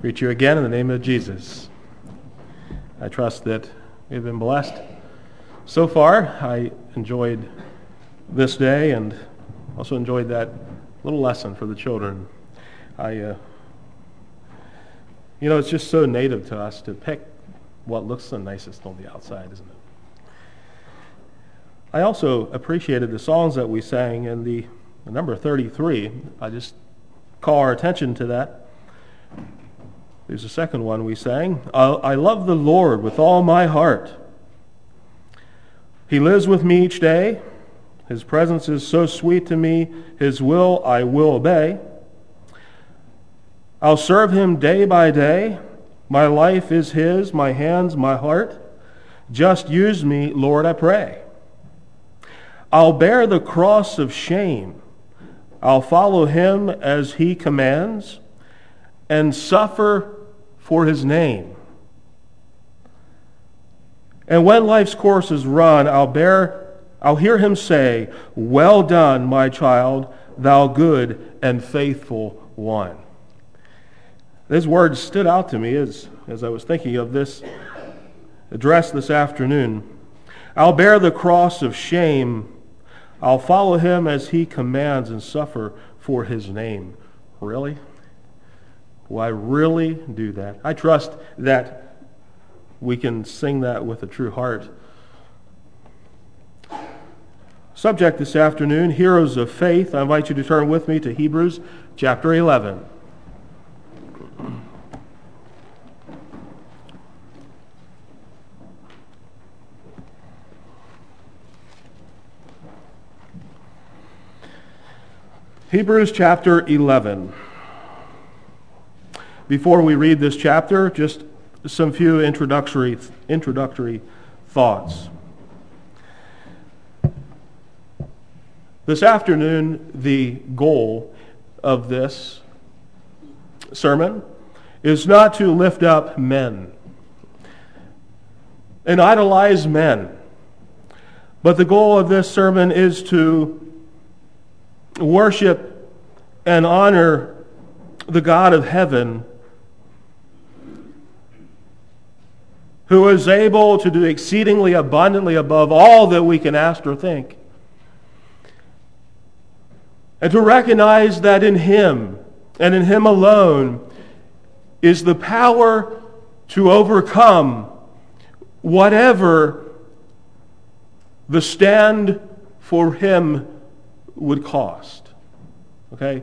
Greet you again in the name of Jesus. I trust that we've been blessed so far. I enjoyed this day and also enjoyed that little lesson for the children. It's just so native to us to pick what looks the nicest on the outside, isn't it? I also appreciated the songs that we sang in the number 33. I just call our attention to that. There's a second one we sang. I love the Lord with all my heart. He lives with me each day. His presence is so sweet to me. His will I will obey. I'll serve him day by day. My life is his, my hands, my heart. Just use me, Lord, I pray. I'll bear the cross of shame. I'll follow him as he commands and suffer for his name. And when life's course is run, I'll hear him say, "Well done, my child, thou good and faithful one." These words stood out to me as I was thinking of this address this afternoon. I'll bear the cross of shame. I'll follow him as he commands and suffer for his name. Really? Will I really do that? I trust that we can sing that with a true heart. Subject this afternoon, Heroes of Faith. I invite you to turn with me to Hebrews chapter 11. Hebrews chapter 11. Before we read this chapter, just some few introductory thoughts. This afternoon, the goal of this sermon is not to lift up men and idolize men, but the goal of this sermon is to worship and honor the God of heaven, who is able to do exceedingly abundantly above all that we can ask or think. And to recognize that in him and in him alone is the power to overcome whatever the stand for him would cost. Okay?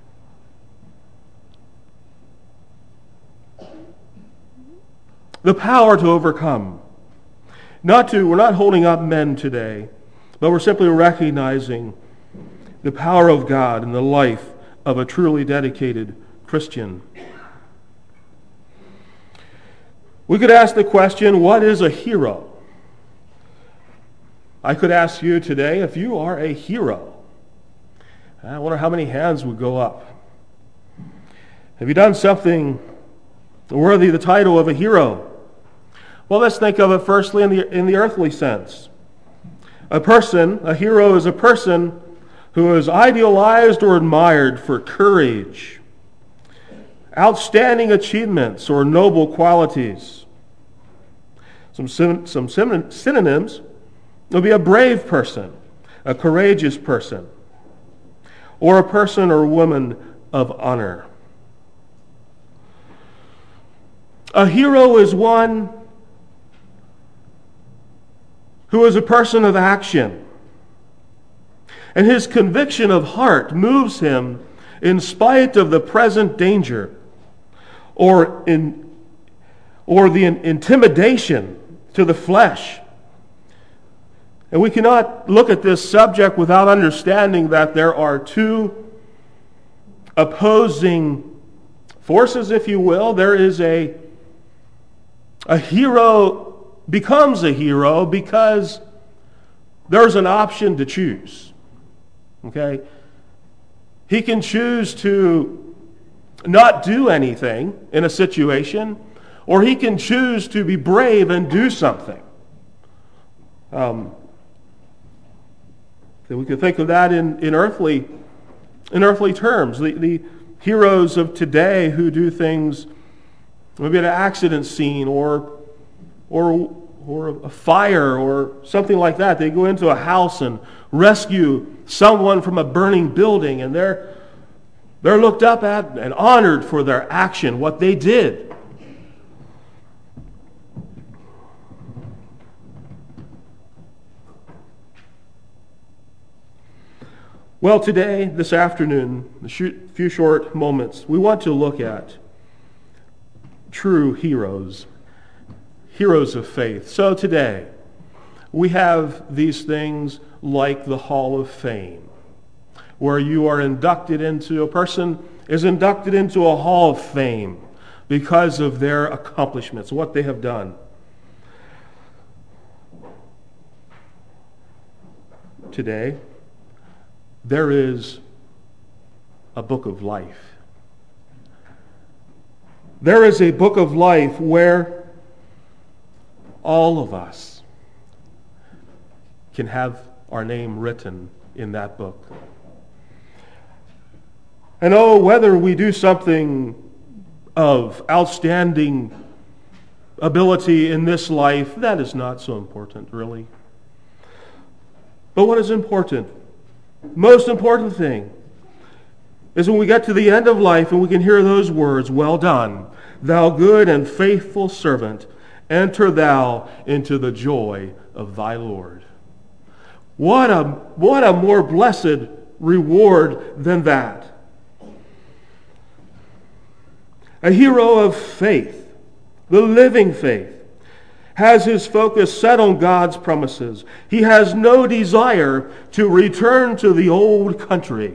The power to overcome. We're not holding up men today, but we're simply recognizing the power of God in the life of a truly dedicated Christian. We could ask the question, what is a hero? I could ask you today if you are a hero. I wonder how many hands would go up. Have you done something worthy of the title of a hero? Well, let's think of it firstly in the earthly sense. A hero is a person who is idealized or admired for courage, outstanding achievements, or noble qualities. Some synonyms would be a brave person, a courageous person, or a person or woman of honor. A hero is one who is a person of action, and his conviction of heart moves him in spite of the present danger or the intimidation to the flesh. And we cannot look at this subject without understanding that there are two opposing forces, if you will. There is a hero becomes a hero because there's an option to choose. Okay? He can choose to not do anything in a situation, or he can choose to be brave and do something. We can think of that in earthly terms. The heroes of today who do things maybe an accident scene or a fire or something like that. They go into a house and rescue someone from a burning building, and they're looked up at and honored for their action, what they did. Well, today, this afternoon, a few short moments, we want to look at true heroes of faith. So today, we have these things like the Hall of Fame, where a person is inducted into a Hall of Fame because of their accomplishments, what they have done. Today, there is a book of life. There is a book of life where all of us can have our name written in that book. And whether we do something of outstanding ability in this life, that is not so important, really. But what is important, most important thing, is when we get to the end of life and we can hear those words, "Well done, thou good and faithful servant, enter thou into the joy of thy Lord." What a more blessed reward than that. A hero of faith, the living faith, has his focus set on God's promises. He has no desire to return to the old country.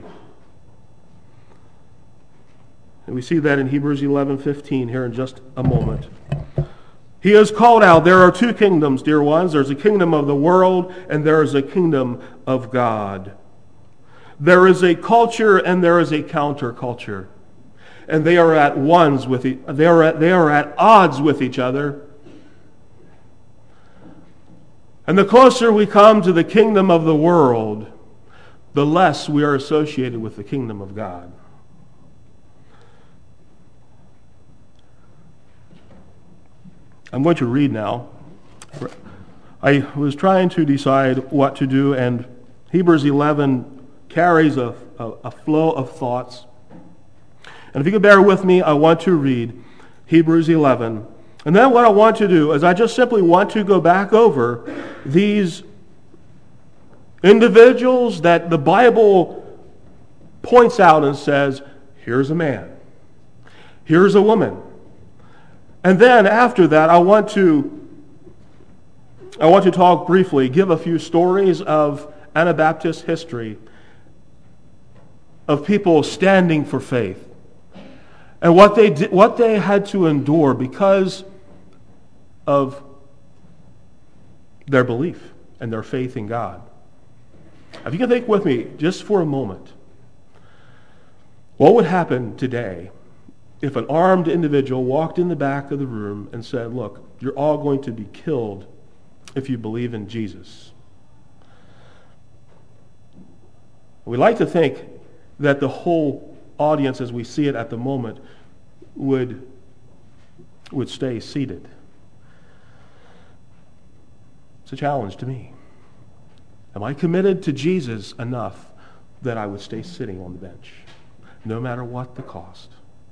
And we see that in Hebrews 11:15 here in just a moment. He is called out. There are two kingdoms, dear ones. There's a kingdom of the world, and there is a kingdom of God. There is a culture, and there is a counterculture, and they are at odds with each other. And the closer we come to the kingdom of the world, the less we are associated with the kingdom of God. I'm going to read now. I was trying to decide what to do, and Hebrews 11 carries a flow of thoughts. And if you could bear with me, I want to read Hebrews 11. And then what I want to do is I just simply want to go back over these individuals that the Bible points out and says, here's a man, here's a woman. And then after that, I want to talk briefly, give a few stories of Anabaptist history, of people standing for faith, and what they had to endure because of their belief and their faith in God. If you can think with me just for a moment, what would happen today if an armed individual walked in the back of the room and said, "Look, you're all going to be killed if you believe in Jesus"? We like to think that the whole audience, as we see it at the moment, would stay seated. It's a challenge to me. Am I committed to Jesus enough that I would stay sitting on the bench, no matter what the cost?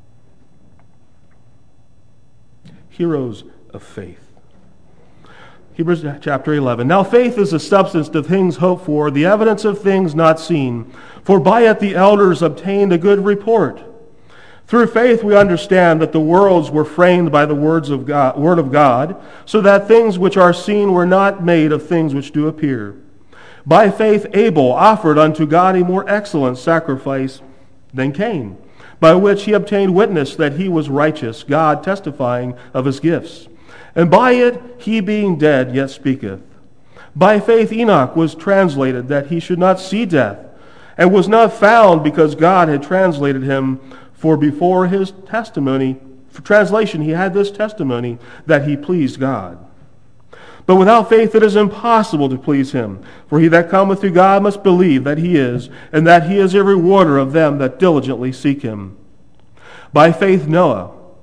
Heroes of faith. Hebrews chapter 11. Now faith is the substance of things hoped for, the evidence of things not seen. For by it the elders obtained a good report. Through faith we understand that the worlds were framed by the word of God, so that things which are seen were not made of things which do appear. By faith Abel offered unto God a more excellent sacrifice than Cain, by which he obtained witness that he was righteous, God testifying of his gifts. And by it he being dead yet speaketh. By faith Enoch was translated that he should not see death, and was not found because God had translated him. For before his translation he had this testimony, that he pleased God. But without faith it is impossible to please him. For he that cometh to God must believe that he is, and that he is a rewarder of them that diligently seek him. By faith Noah,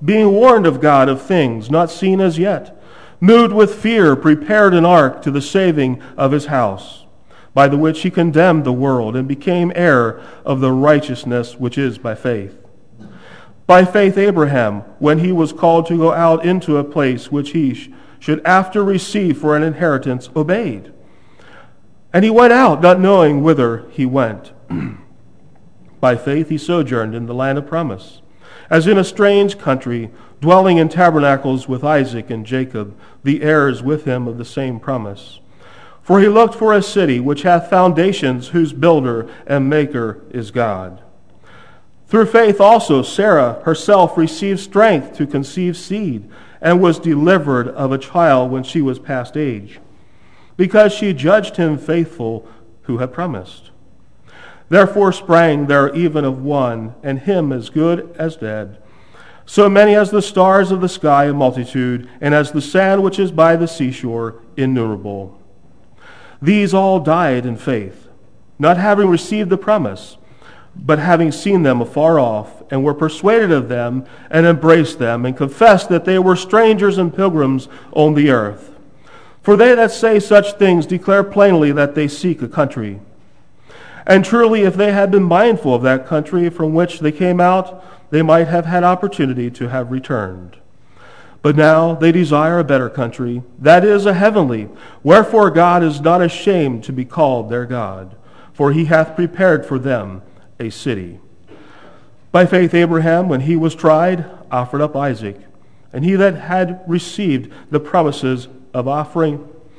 being warned of God of things not seen as yet, moved with fear, prepared an ark to the saving of his house, by the which he condemned the world and became heir of the righteousness which is by faith. By faith Abraham, when he was called to go out into a place which he should after receive for an inheritance, obeyed. And he went out, not knowing whither he went. By faith he sojourned in the land of promise, as in a strange country, dwelling in tabernacles with Isaac and Jacob, the heirs with him of the same promise. For he looked for a city which hath foundations, whose builder and maker is God. Through faith also Sarah herself received strength to conceive seed, and was delivered of a child when she was past age, because she judged him faithful who had promised. Therefore sprang there even of one, and him as good as dead, so many as the stars of the sky in multitude, and as the sand which is by the seashore innumerable. These all died in faith, not having received the promise, but having seen them afar off, and were persuaded of them, and embraced them, and confessed that they were strangers and pilgrims on the earth. For they that say such things declare plainly that they seek a country. And truly, if they had been mindful of that country from which they came out, they might have had opportunity to have returned. But now they desire a better country, that is, a heavenly. Wherefore God is not ashamed to be called their God, for he hath prepared for them a city. By faith Abraham, when he was tried, offered up Isaac, and he that had received the promises offered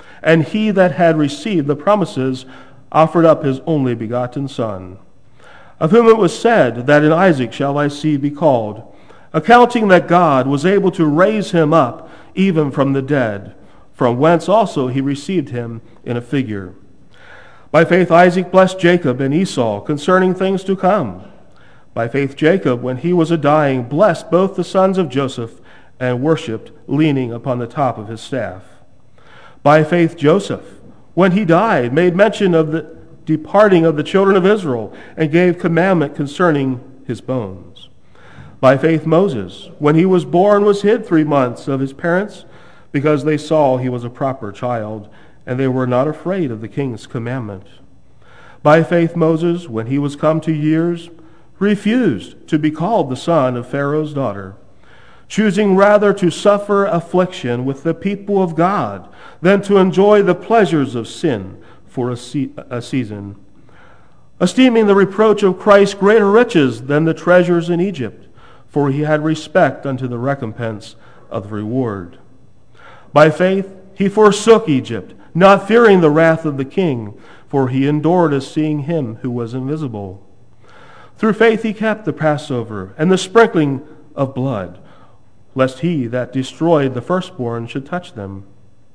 up his only begotten Son, of whom it was said, that in Isaac shall thy seed be called, accounting that God was able to raise him up even from the dead, from whence also he received him in a figure. By faith Isaac blessed Jacob and Esau concerning things to come. By faith Jacob, when he was a-dying, blessed both the sons of Joseph, and worshipped, leaning upon the top of his staff. By faith Joseph, when he died, made mention of the departing of the children of Israel, and gave commandment concerning his bones. By faith Moses, when he was born, was hid 3 months of his parents, because they saw he was a proper child, and they were not afraid of the king's commandment. By faith Moses, when he was come to years, refused to be called the son of Pharaoh's daughter, choosing rather to suffer affliction with the people of God than to enjoy the pleasures of sin for a season, esteeming the reproach of Christ greater riches than the treasures in Egypt, for he had respect unto the recompense of the reward. By faith he forsook Egypt, not fearing the wrath of the king, for he endured as seeing him who was invisible. Through faith he kept the Passover and the sprinkling of blood, lest he that destroyed the firstborn should touch them.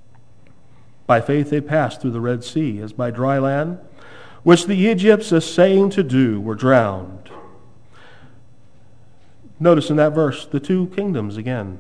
By faith they passed through the Red Sea as by dry land, which the Egyptians, essaying to do, were drowned. Notice in that verse the two kingdoms again.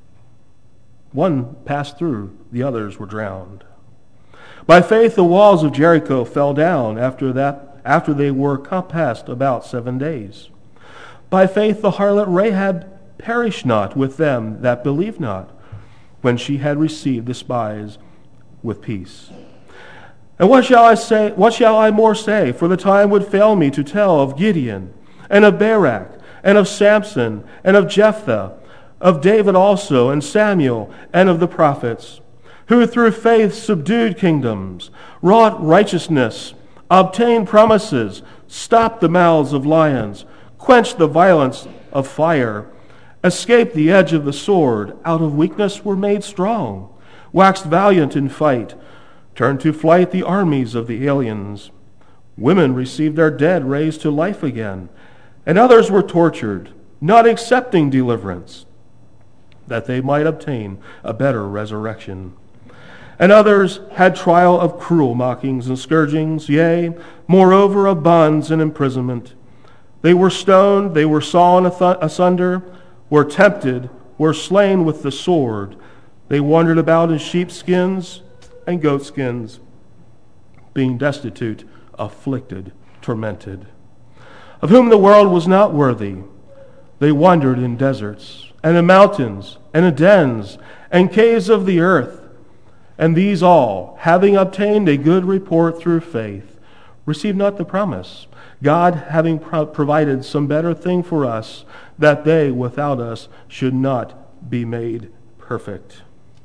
One passed through, the others were drowned. By faith the walls of Jericho fell down after they were compassed about 7 days. By faith the harlot Rahab perished not with them that believed not, when she had received the spies with peace. And what shall I more say? For the time would fail me to tell of Gideon, and of Barak, and of Samson, and of Jephthah, of David also, and Samuel, and of the prophets, who through faith subdued kingdoms, wrought righteousness, obtained promises, stopped the mouths of lions, quenched the violence of fire, escaped the edge of the sword, out of weakness were made strong, waxed valiant in fight, turned to flight the armies of the aliens. Women received their dead raised to life again, and others were tortured, not accepting deliverance, that they might obtain a better resurrection. And others had trial of cruel mockings and scourgings, yea, moreover of bonds and imprisonment. They were stoned, they were sawn asunder, were tempted, were slain with the sword. They wandered about in sheepskins and goatskins, being destitute, afflicted, tormented, of whom the world was not worthy. They wandered in deserts and in mountains, and in dens, and caves of the earth. And these all, having obtained a good report through faith, received not the promise, God having provided some better thing for us, that they without us should not be made perfect.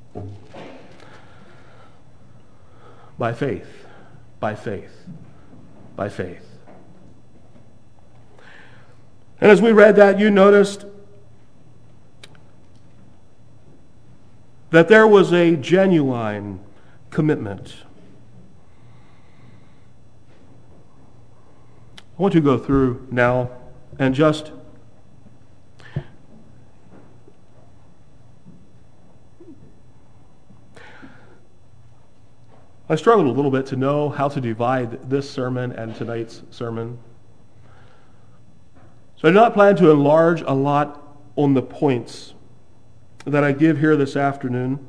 By faith, by faith, by faith. And as we read that, you noticed that there was a genuine commitment. I want to go through now and just I struggled a little bit to know how to divide this sermon and tonight's sermon. So I do not plan to enlarge a lot on the points that I give here this afternoon,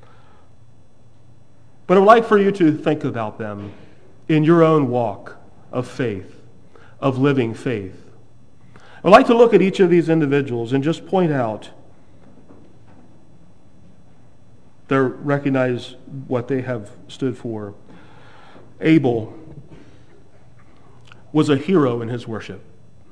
but I would like for you to think about them in your own walk of faith, of living faith. I'd like to look at each of these individuals and just point out, recognize what they have stood for. Abel was a hero in his worship.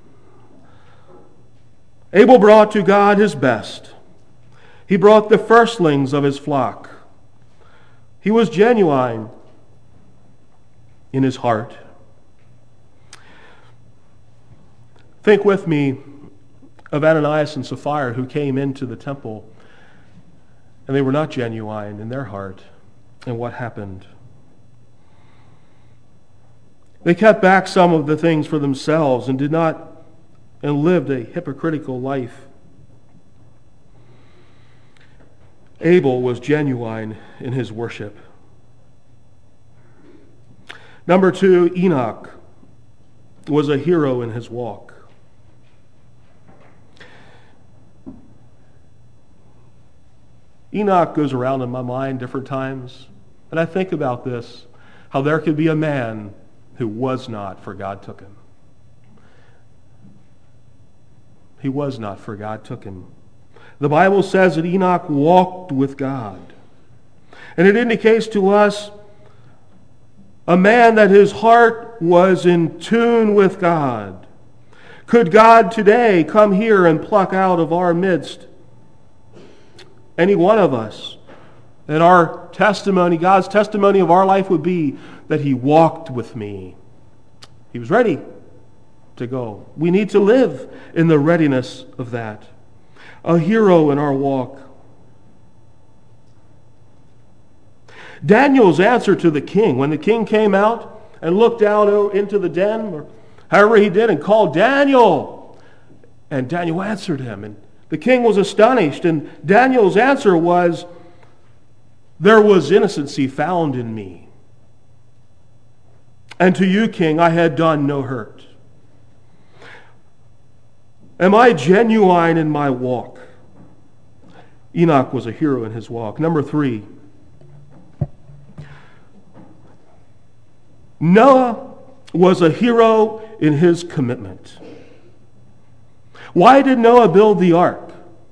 Abel brought to God his best. He brought the firstlings of his flock. He was genuine in his heart. Think with me of Ananias and Sapphira, who came into the temple and they were not genuine in their heart. And what happened? They kept back some of the things for themselves and lived a hypocritical life. Abel was genuine in his worship. Number 2, Enoch was a hero in his walk. Enoch goes around in my mind different times, and I think about this, how there could be a man who was not, for God took him. He was not, for God took him. The Bible says that Enoch walked with God. And it indicates to us a man that his heart was in tune with God. Could God today come here and pluck out of our midst any one of us? And our testimony, God's testimony of our life would be that he walked with me. He was ready to go. We need to live in the readiness of that. A hero in our walk. Daniel's answer to the king, when the king came out and looked down into the den, or however he did, and called Daniel, and Daniel answered him, and the king was astonished, and Daniel's answer was, "There was innocency found in me, and to you, king, I had done no hurt." Am I genuine in my walk? Enoch was a hero in his walk. Number 3, Noah was a hero in his commitment. Why did Noah build the ark?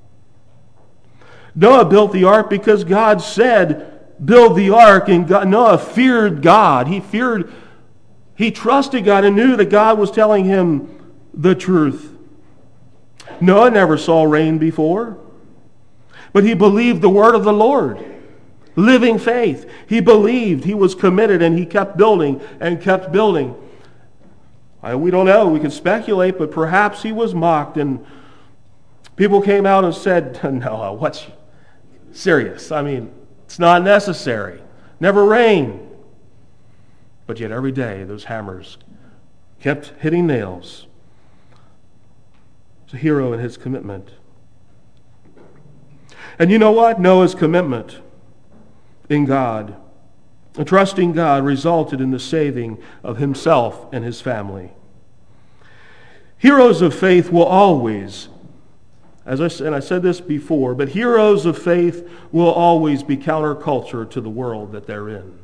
Noah built the ark because God said, build the ark, and Noah feared God. He trusted God and knew that God was telling him the truth. Noah never saw rain before, but he believed the word of the Lord. Living faith. He believed, he was committed, and he kept building and kept building. We don't know, we can speculate, but perhaps he was mocked, and people came out and said, "No, what's serious? I mean, it's not necessary. Never rain." But yet every day those hammers kept hitting nails. He's a hero in his commitment. And you know what? Noah's commitment in God, trusting God, resulted in the saving of himself and his family. Heroes of faith will always, I said this before, but heroes of faith will always be counterculture to the world that they're in.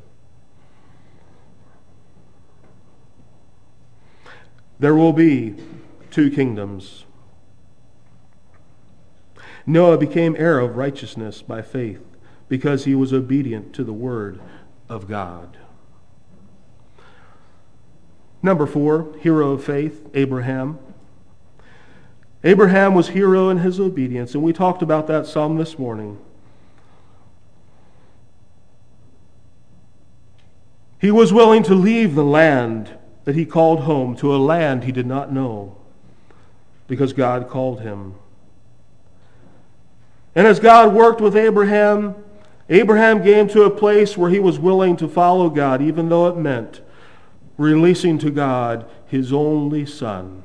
There will be two kingdoms. Noah became heir of righteousness by faith because he was obedient to the word of God. Number 4, hero of faith, Abraham. Abraham was hero in his obedience, and we talked about that some this morning. He was willing to leave the land that he called home to a land he did not know because God called him. And as God worked with Abraham, Abraham came to a place where he was willing to follow God, even though it meant releasing to God his only son.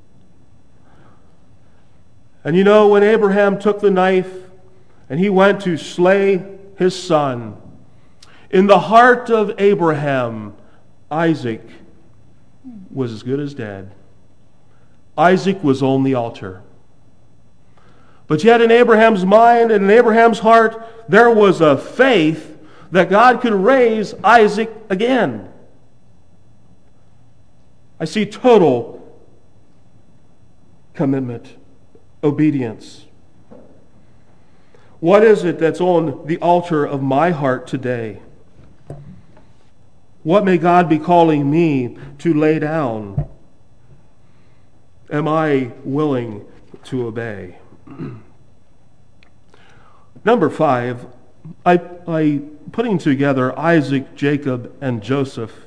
And you know, when Abraham took the knife and he went to slay his son, in the heart of Abraham, Isaac was as good as dead. Isaac was on the altar. But yet in Abraham's mind and in Abraham's heart, there was a faith that God could raise Isaac again. I see total commitment, obedience. What is it that's on the altar of my heart today? What may God be calling me to lay down? Am I willing to obey? Number 5, I putting together Isaac, Jacob, and Joseph.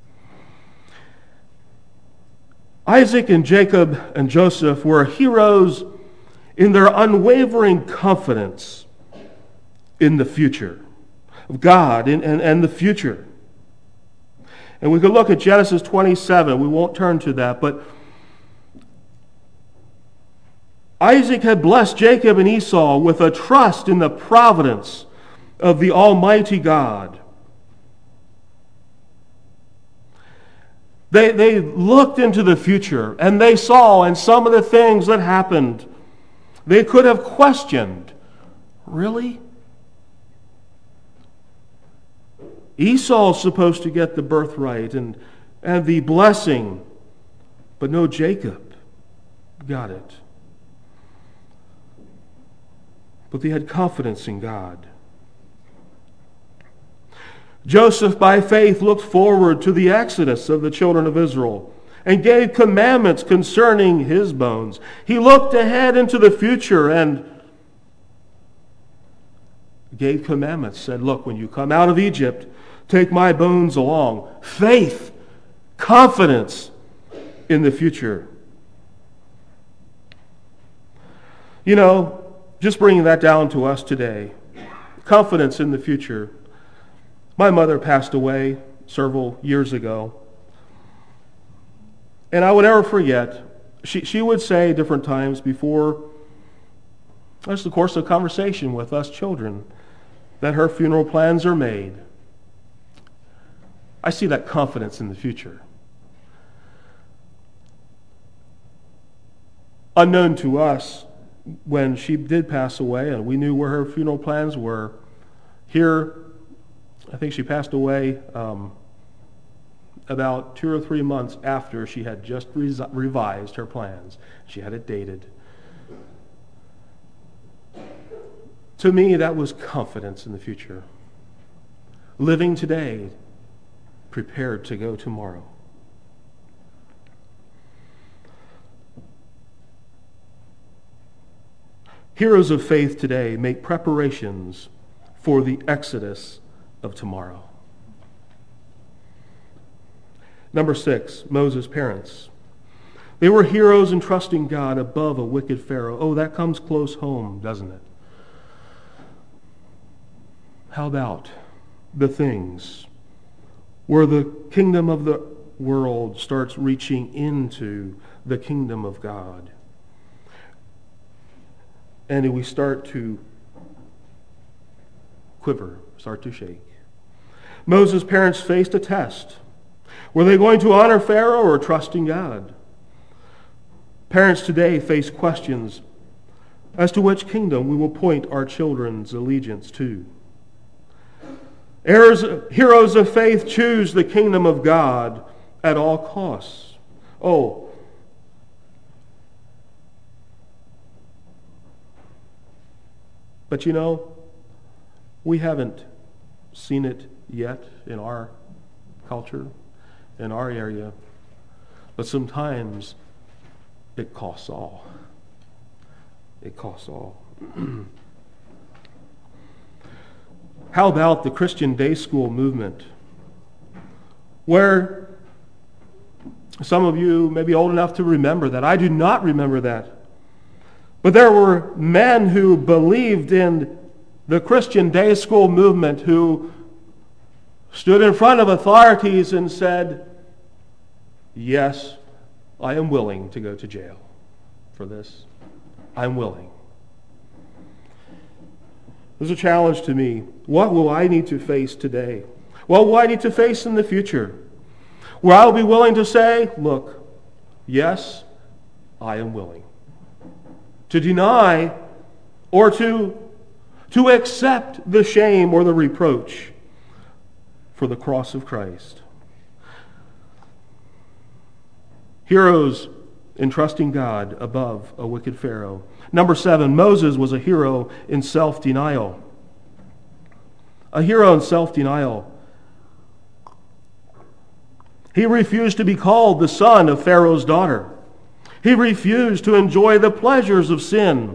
Isaac and Jacob and Joseph were heroes in their unwavering confidence in the future of God and the future. And we could look at Genesis 27. We won't turn to that, but Isaac had blessed Jacob and Esau with a trust in the providence of the Almighty God. They looked into the future and they saw in some of the things that happened, they could have questioned, really? Esau's supposed to get the birthright and the blessing, but no, Jacob got it. But they had confidence in God. Joseph, by faith, looked forward to the exodus of the children of Israel and gave commandments concerning his bones. He looked ahead into the future and gave commandments, said, look, when you come out of Egypt, take my bones along. Faith, confidence in the future. You know, just bringing that down to us today, confidence in the future. My mother passed away several years ago. And I would never forget, she would say different times before, that's the course of conversation with us children, that her funeral plans are made. I see that confidence in the future. Unknown to us, when she did pass away and we knew where her funeral plans were, here, I think she passed away about 2 or 3 months after she had just revised her plans. She had it dated. To me, that was confidence in the future. Living today, prepared to go tomorrow. Heroes of faith today make preparations for the exodus of tomorrow. Number 6, Moses' parents. They were heroes in trusting God above a wicked Pharaoh. Oh, that comes close home, doesn't it? How about the things where the kingdom of the world starts reaching into the kingdom of God? And we start to quiver, start to shake. Moses' parents faced a test. Were they going to honor Pharaoh or trust in God? Parents today face questions as to which kingdom we will point our children's allegiance to. Heroes of faith choose the kingdom of God at all costs. Oh, But we haven't seen it yet in our culture, in our area. But sometimes it costs all. It costs all. How about the Christian day school movement, where some of you may be old enough to remember that. I do not remember that. But there were men who believed in the Christian day school movement who stood in front of authorities and said, yes, I am willing to go to jail for this. I'm willing. There's a challenge to me. What will I need to face today? What will I need to face in the future? Where I'll be willing to say, look, yes, I am willing. To deny or to accept the shame or the reproach for the cross of Christ. Heroes in trusting God above a wicked Pharaoh. Number 7, Moses was a hero in self-denial. A hero in self-denial. He refused to be called the son of Pharaoh's daughter. He refused to enjoy the pleasures of sin.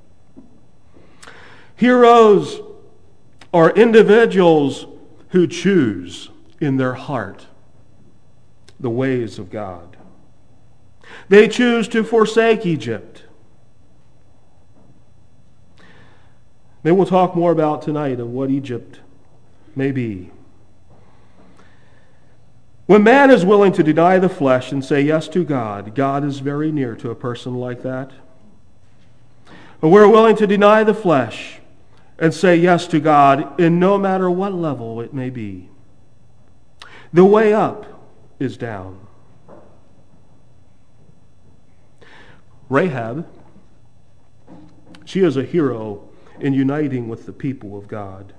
Heroes are individuals who choose in their heart the ways of God. They choose to forsake Egypt. They will talk more about tonight of what Egypt may be. When man is willing to deny the flesh and say yes to God, God is very near to a person like that. When we're willing to deny the flesh and say yes to God in no matter what level it may be, the way up is down. Rahab, she is a hero in uniting with the people of God.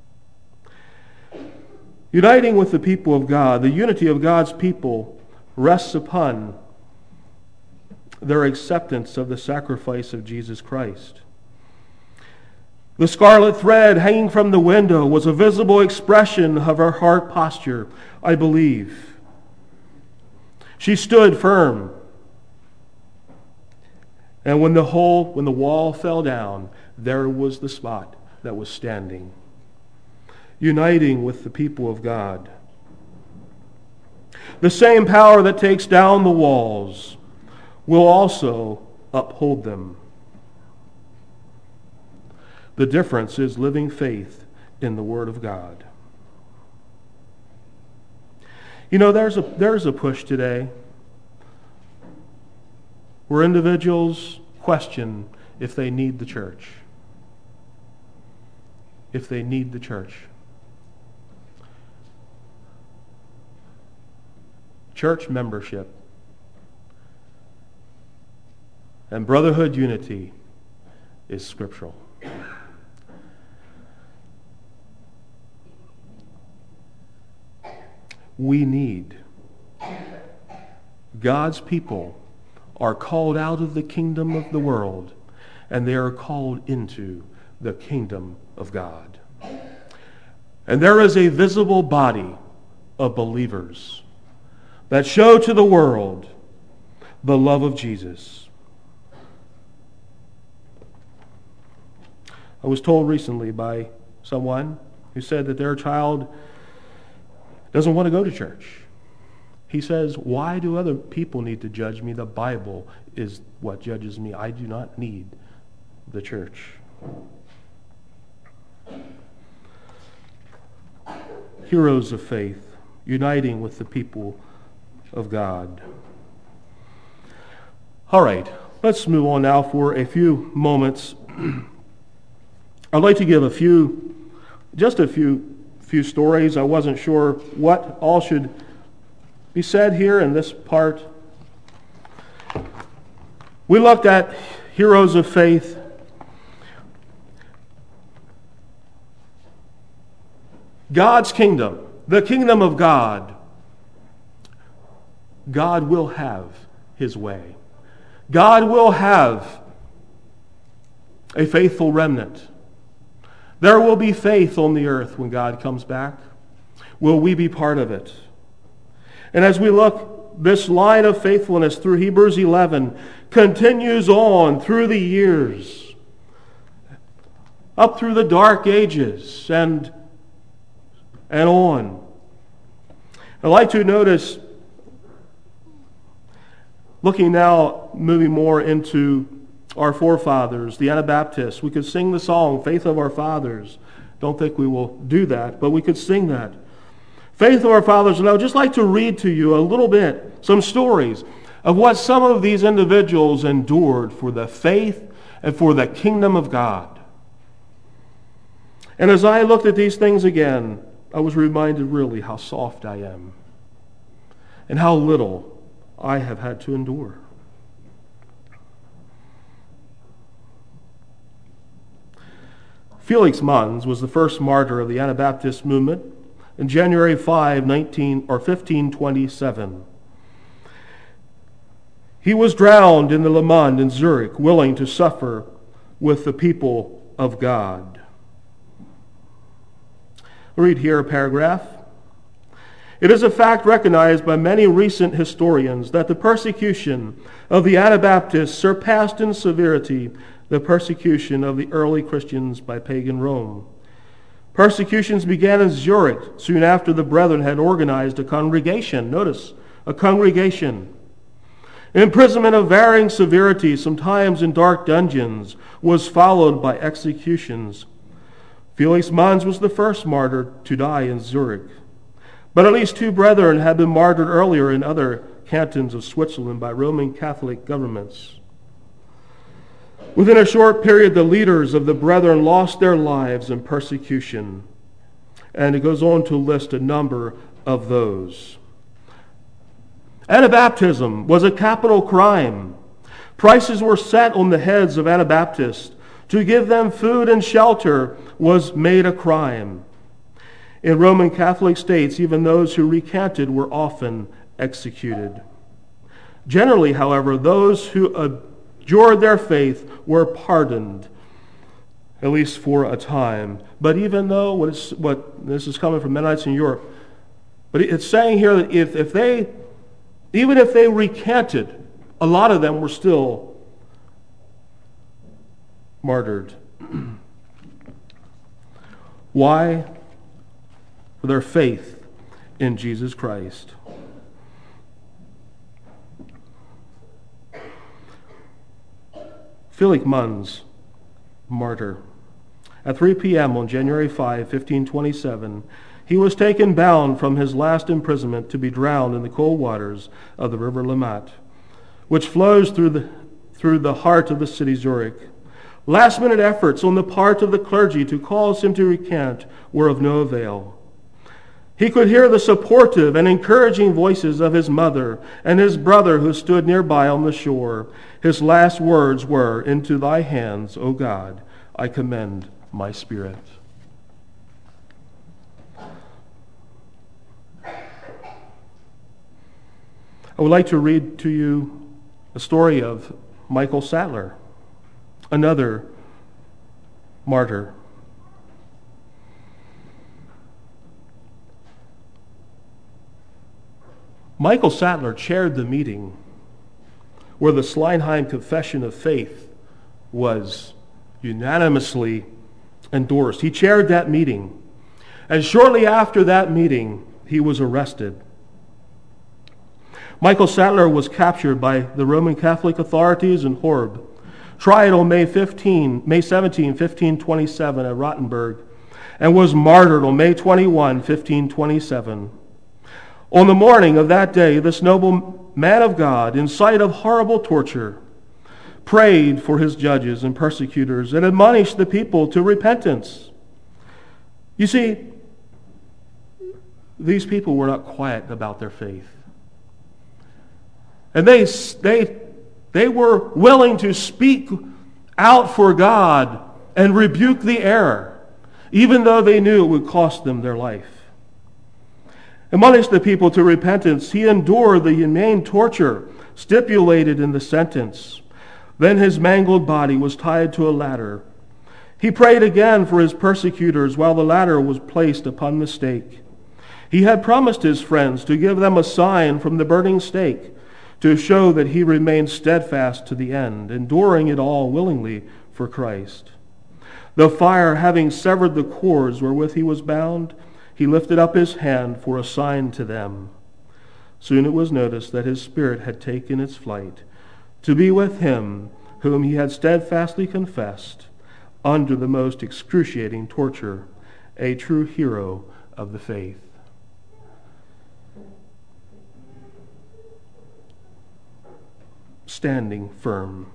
Uniting with the people of God, the unity of God's people rests upon their acceptance of the sacrifice of Jesus Christ. The scarlet thread hanging from the window was a visible expression of her heart posture, I believe. She stood firm. And when the wall fell down, there was the spot that was standing. Uniting with the people of God. The same power that takes down the walls will also uphold them. The difference is living faith in the Word of God. There's a push today where individuals question if they need the church. If they need the church. Church membership and brotherhood unity is scriptural. We need. God's people are called out of the kingdom of the world, and they are called into the kingdom of God. And there is a visible body of believers that show to the world the love of Jesus. I was told recently by someone who said that their child doesn't want to go to church. He says, why do other people need to judge me? The Bible is what judges me. I do not need the church. Heroes of faith, uniting with the people of God. All right, let's move on now for a few moments. I'd like to give a few stories. I wasn't sure what all should be said here in this part. We looked at heroes of faith. God's kingdom, the kingdom of God. God will have His way. God will have a faithful remnant. There will be faith on the earth when God comes back. Will we be part of it? And as we look, this line of faithfulness through Hebrews 11 continues on through the years, up through the dark ages and on. I'd like to notice, looking now, moving more into our forefathers, the Anabaptists. We could sing the song, Faith of Our Fathers. Don't think we will do that, but we could sing that. Faith of Our Fathers. And I would just like to read to you a little bit, some stories of what some of these individuals endured for the faith and for the kingdom of God. And as I looked at these things again, I was reminded really how soft I am and how little I have had to endure. Felix Manz was the first martyr of the Anabaptist movement in January 1527. He was drowned in the Lemande in Zurich, willing to suffer with the people of God. I'll read here a paragraph. It is a fact recognized by many recent historians that the persecution of the Anabaptists surpassed in severity the persecution of the early Christians by pagan Rome. Persecutions began in Zurich soon after the brethren had organized a congregation. Notice, a congregation. Imprisonment of varying severity, sometimes in dark dungeons, was followed by executions. Felix Manz was the first martyr to die in Zurich. But at least 2 brethren had been martyred earlier in other cantons of Switzerland by Roman Catholic governments. Within a short period, the leaders of the brethren lost their lives in persecution. And it goes on to list a number of those. Anabaptism was a capital crime. Prices were set on the heads of Anabaptists. To give them food and shelter was made a crime. In Roman Catholic states, even those who recanted were often executed. Generally, however, those who abjured their faith were pardoned, at least for a time. But even though, what this is coming from Mennonites in Europe, but it's saying here that even if they recanted, a lot of them were still martyred. Why? For their faith in Jesus Christ. Felix Manz, martyr. At 3 p.m. on January 5, 1527, he was taken bound from his last imprisonment to be drowned in the cold waters of the river Limmat, which flows through the heart of the city Zurich. Last-minute efforts on the part of the clergy to cause him to recant were of no avail. He could hear the supportive and encouraging voices of his mother and his brother who stood nearby on the shore. His last words were, "Into thy hands, O God, I commend my spirit." I would like to read to you a story of Michael Sattler, another martyr. Michael Sattler chaired the meeting where the Sleinheim Confession of Faith was unanimously endorsed. He chaired that meeting. And shortly after that meeting, he was arrested. Michael Sattler was captured by the Roman Catholic authorities in Horb, tried on May 17, 1527 at Rottenburg, and was martyred on May 21, 1527. On the morning of that day, this noble man of God, in sight of horrible torture, prayed for his judges and persecutors and admonished the people to repentance. You see, these people were not quiet about their faith. And they were willing to speak out for God and rebuke the error, even though they knew it would cost them their life. Admonished the people to repentance, he endured the inhumane torture stipulated in the sentence. Then his mangled body was tied to a ladder. He prayed again for his persecutors while the latter was placed upon the stake. He had promised his friends to give them a sign from the burning stake to show that he remained steadfast to the end, enduring it all willingly for Christ. The fire having severed the cords wherewith he was bound, he lifted up his hand for a sign to them. Soon it was noticed that his spirit had taken its flight, to be with him whom he had steadfastly confessed, under the most excruciating torture, a true hero of the faith. Standing firm.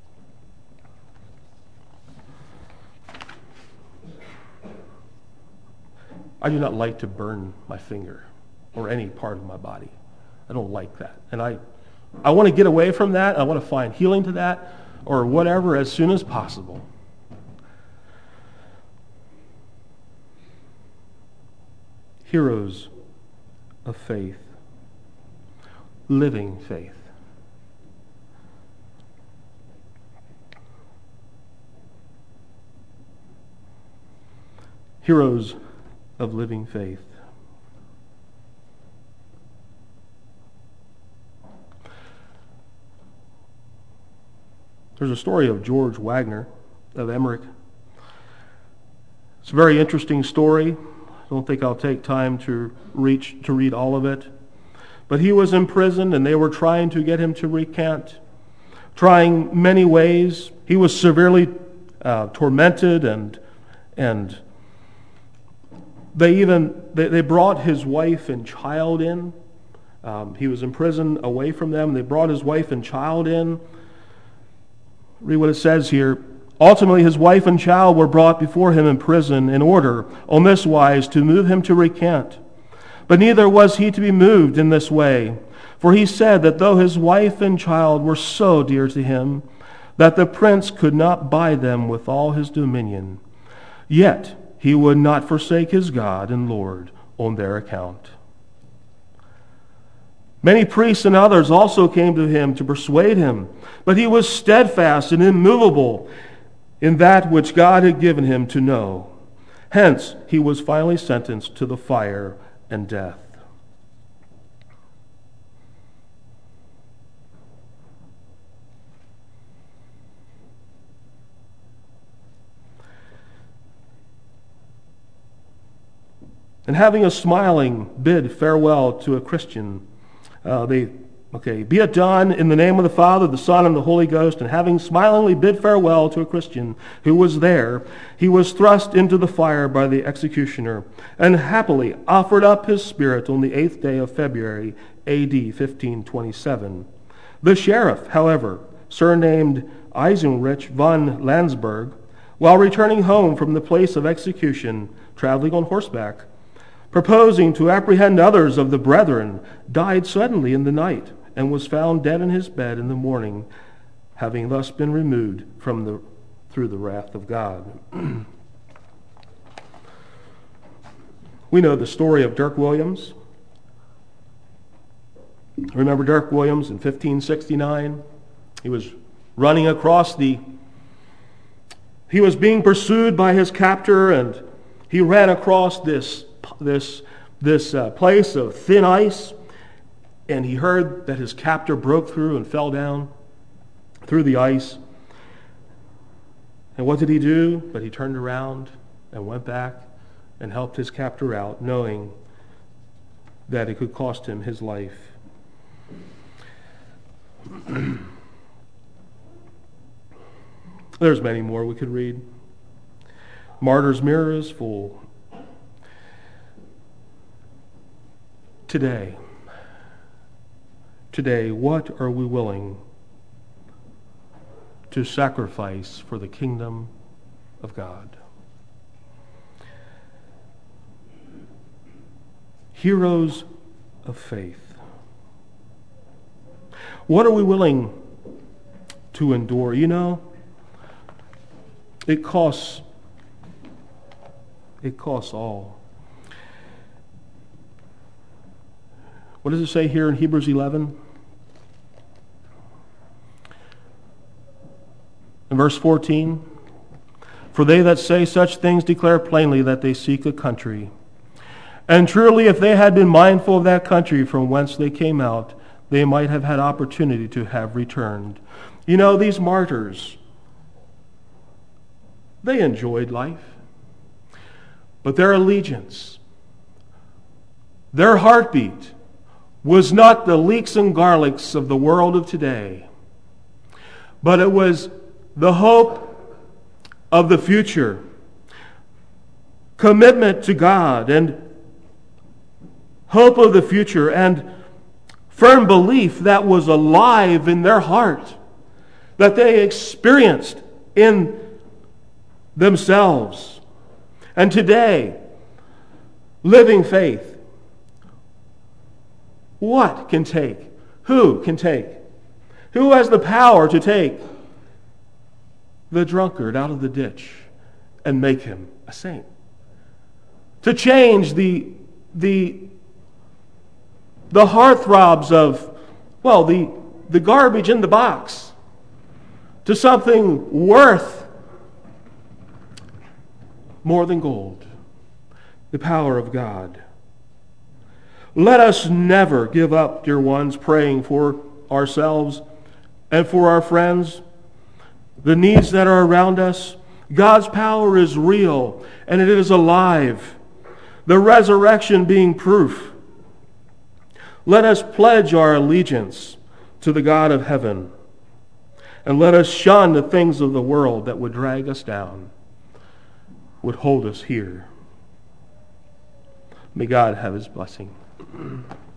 I do not like to burn my finger or any part of my body. I don't like that. And I want to get away from that. I want to find healing to that or whatever as soon as possible. Heroes of faith. Living faith. Heroes of living faith. There's a story of George Wagner of Emmerich. It's a very interesting story. I don't think I'll take time to read all of it. But he was imprisoned and they were trying to get him to recant, trying many ways. He was severely tormented and they brought his wife and child in. He was in prison away from them. They brought his wife and child in. Read what it says here. Ultimately, his wife and child were brought before him in prison in order, on this wise, to move him to recant. But neither was he to be moved in this way. For he said that though his wife and child were so dear to him, that the prince could not buy them with all his dominion, yet he would not forsake his God and Lord on their account. Many priests and others also came to him to persuade him, but he was steadfast and immovable in that which God had given him to know. Hence, he was finally sentenced to the fire and death. And having a smiling bid farewell to a Christian, be it done in the name of the Father, the Son, and the Holy Ghost. And having smilingly bid farewell to a Christian who was there, he was thrust into the fire by the executioner, and happily offered up his spirit on the 8th day of February, A.D. 1527. The sheriff, however, surnamed Eisenrich von Landsberg, while returning home from the place of execution, traveling on horseback, proposing to apprehend others of the brethren, died suddenly in the night, and was found dead in his bed in the morning, having thus been removed through the wrath of God. We know the story of Dirk Williams. Remember Dirk Williams in 1569? He was running across he was being pursued by his captor, and he ran across this place of thin ice, and he heard that his captor broke through and fell down through the ice. And what did he do? But he turned around and went back and helped his captor out, knowing that it could cost him his life. There's many more we could read. Martyr's Mirror is full. Today, what are we willing to sacrifice for the kingdom of God? Heroes of faith. What are we willing to endure? You know, it costs all. What does it say here in Hebrews 11? In verse 14, For they that say such things declare plainly that they seek a country. And truly, if they had been mindful of that country from whence they came out, they might have had opportunity to have returned. You know, these martyrs, they enjoyed life. But their allegiance, their heartbeat, was not the leeks and garlics of the world of today, but it was the hope of the future, commitment to God, and hope of the future, and firm belief that was alive in their heart, that they experienced in themselves. And today, living faith, what can take? Who can take? Who has the power to take the drunkard out of the ditch and make him a saint? To change the heartthrobs of, well, the garbage in the box to something worth more than gold. The power of God. Let us never give up, dear ones, praying for ourselves and for our friends, the needs that are around us. God's power is real and it is alive, the resurrection being proof. Let us pledge our allegiance to the God of heaven, and let us shun the things of the world that would drag us down, would hold us here. May God have his blessing.